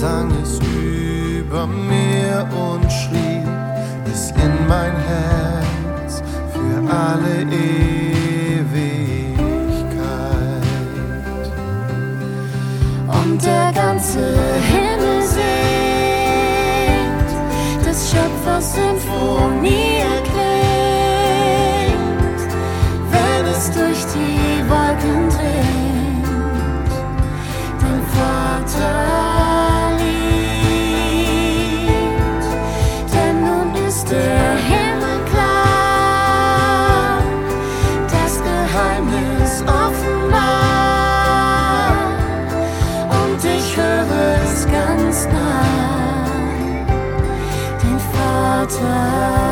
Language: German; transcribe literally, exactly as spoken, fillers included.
sang es über mir und schrieb es in mein Herz für alle Ewigkeit. Und der ganze Himmel singt des Schöpfers Symphonie erklingt, wenn es durch die Wolken dringt, den Vater liebt. Denn nun ist der Himmel klar, das Geheimnis offenbar, und ich höre es ganz nah, den Vater